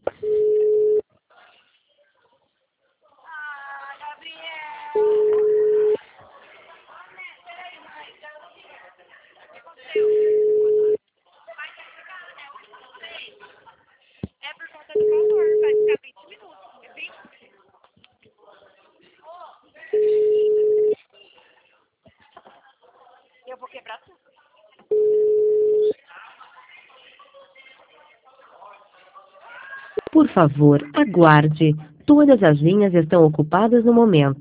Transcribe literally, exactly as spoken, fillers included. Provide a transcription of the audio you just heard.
É por conta do valor, vai ficar vinte minutos. vinte... Eu vou quebrar tudo. Por favor, aguarde. Todas as linhas estão ocupadas no momento.